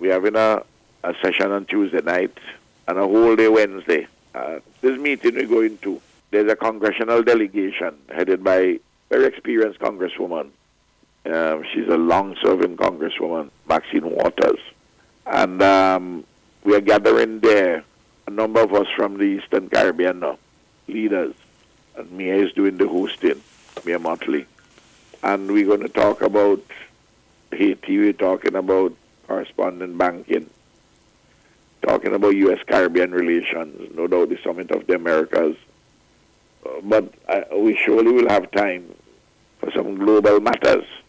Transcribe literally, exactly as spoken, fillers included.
we're having a, a session on Tuesday night and a whole day Wednesday. Uh, this meeting we're going to, there's a congressional delegation headed by a very experienced congresswoman. Um, she's a long-serving congresswoman, Maxine Waters. And um, we are gathering there, a number of us from the Eastern Caribbean now, leaders. And Mia is doing the hosting, Mia Motley. And we're going to talk about Haiti, we're talking about correspondent banking, talking about U S Caribbean relations, no doubt the Summit of the Americas. Uh, but uh, we surely will have time for some global matters.